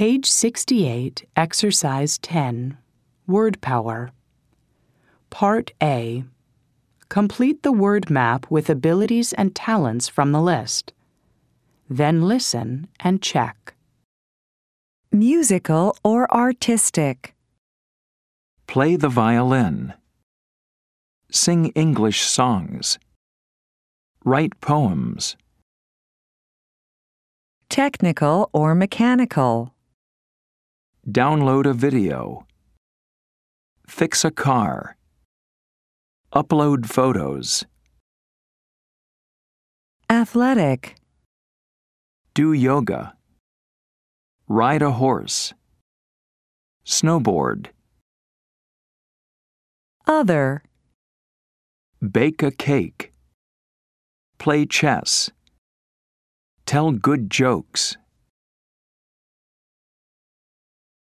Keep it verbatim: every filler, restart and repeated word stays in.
Page sixty-eight, Exercise ten, Word Power. Part A. Complete the word map with abilities and talents from the list. Then listen and check. Musical or artistic. Play the violin. Sing English songs. Write poems. Technical or mechanical. Download a video. Fix a car. Upload photos. Athletic. Do yoga. Ride a horse. Snowboard. Other. Bake a cake. Play chess. Tell good jokes.